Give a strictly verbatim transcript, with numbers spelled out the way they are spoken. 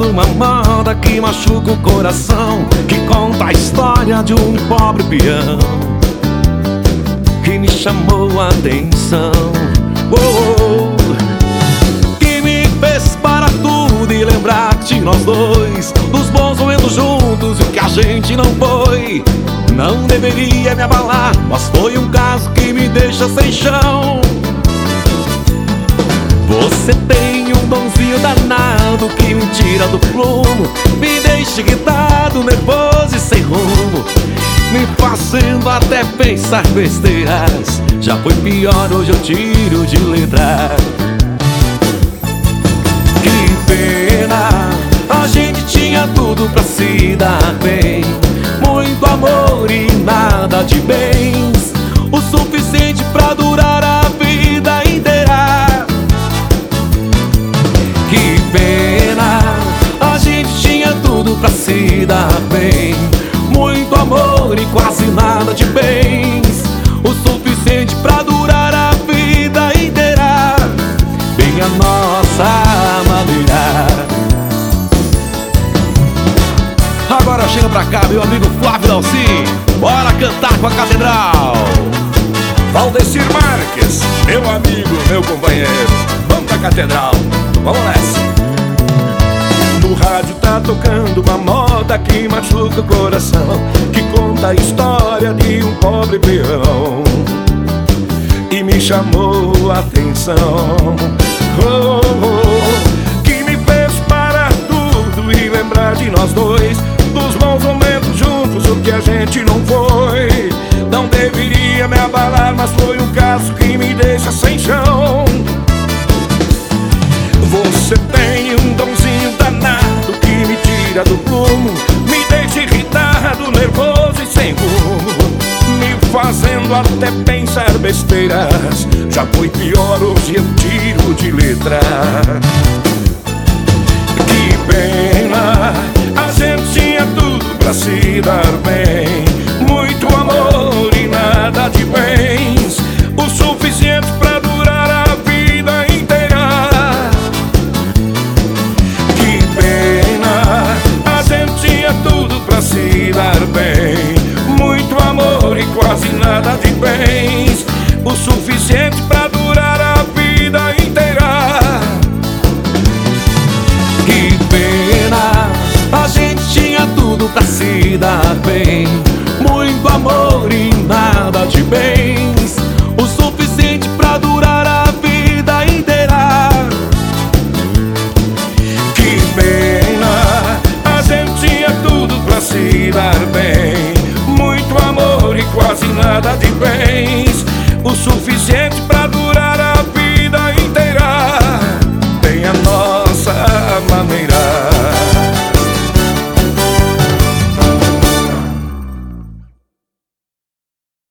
tocando uma moda que machuca o coração, que conta a história de um pobre peão que me chamou a atenção. Oh, oh, que me fez parar tudo e lembrar de nós dois, dos bons momentos juntos e o que a gente não foi. Não deveria me abalar, mas foi um caso que me deixa sem chão. Você tem um donzinho danado que me tira do prumo, me deixa irritado, nervoso e sem rumo, me fazendo até pensar besteiras. Já foi pior, hoje eu tiro de letra. Que pena, a gente tinha tudo pra se dar bem, muito amor e nada de bens, o suficiente pra durar a vida inteira. Que pena, a gente tinha tudo pra se dar bem, muito amor e quase nada de bens, o suficiente pra durar a vida inteira, bem a nossa maneira. Agora chega pra cá, meu amigo Flávio Dalcin, bora cantar com a Catedral. Valdecir Marques, meu amigo, meu companheiro, vamos pra Catedral, vamos nessa. No rádio tá tocando uma moda que machuca o coração, que conta a história de um pobre peão e me chamou a atenção. Oh, oh, que me fez parar tudo e lembrar de nós dois, dos bons momentos juntos, o que a gente não foi. Não deveria me abalar, mas foi um caso que me deixa sem chão. Você tem um donzinho danado que me tira do prumo, me deixa irritado, nervoso e sem rumo, me fazendo até pensar besteiras. Já foi pior, hoje eu tiro de letra. Que pena, a gente tinha tudo pra se dar bem, muito amor e nada de bens, o suficiente pra durar a vida inteira. Que pena, a gente tinha tudo pra se dar bem, muito amor e quase nada de bens, o suficiente pra durar a vida inteira. Que pena, a gente tinha tudo pra se dar bem, muito amor e nada de bens, o suficiente pra durar a vida inteira. Que pena, a gente tinha tudo pra se dar bem, muito amor e quase nada de bens, o suficiente